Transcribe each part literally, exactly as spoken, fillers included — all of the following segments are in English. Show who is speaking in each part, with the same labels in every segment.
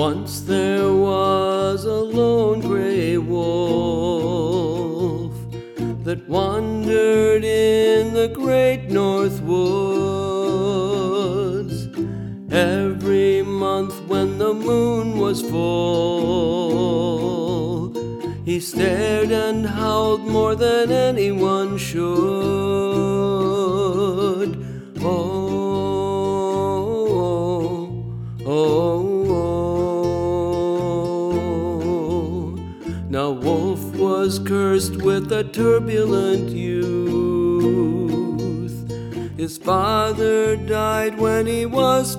Speaker 1: Once there was a lone gray wolf that wandered in the great north woods. Every month when the moon was full, he stared and howled more than anyone should. Oh, oh, oh. Now Wolf was cursed with a turbulent youth. His father died when he was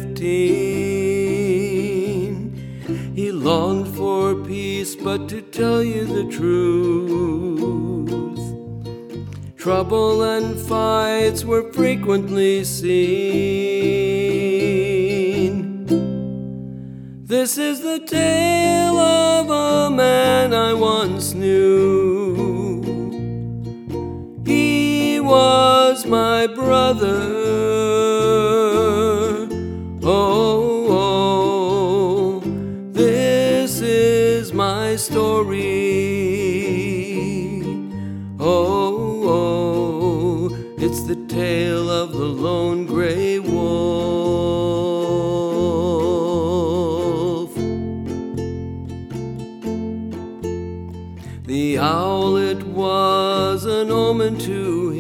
Speaker 1: fifteen. He longed for peace, but to tell you the truth, trouble and fights were frequently seen. This is the tale of a man I once knew. He was my brother. Oh, oh, this is my story. Oh, oh, it's the tale of the lone gray wolf. The owlet was an omen to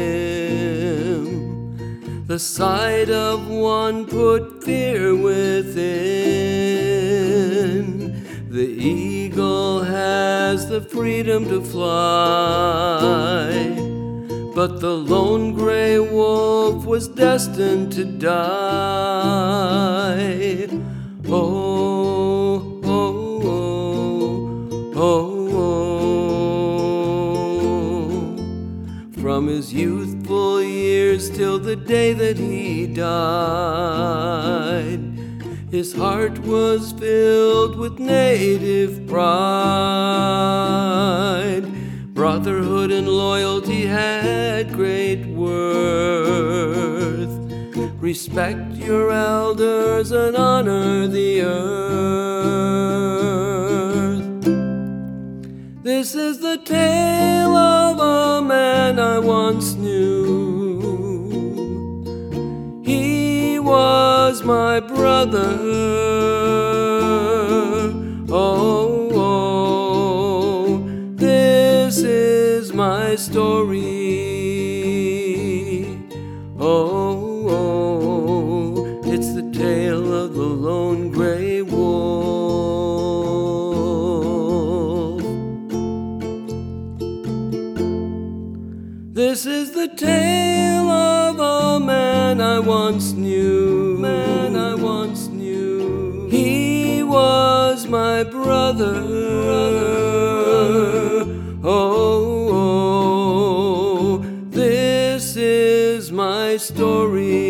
Speaker 1: him. The sight of one put fear within. The eagle has the freedom to fly, but the lone gray wolf was destined to die. Oh, oh, oh, oh, oh. From his youthful years till the day that he died, his heart was filled with native pride. Brotherhood and loyalty had great worth. Respect your elders and honor the earth. This is the tale of a man I once knew. He was my brother. Oh, oh, this is my story. Oh, oh, it's the tale of the lone gray wolf. This is the tale of a man I once knew. Man I once knew. He was my brother. Oh, oh, this is my story.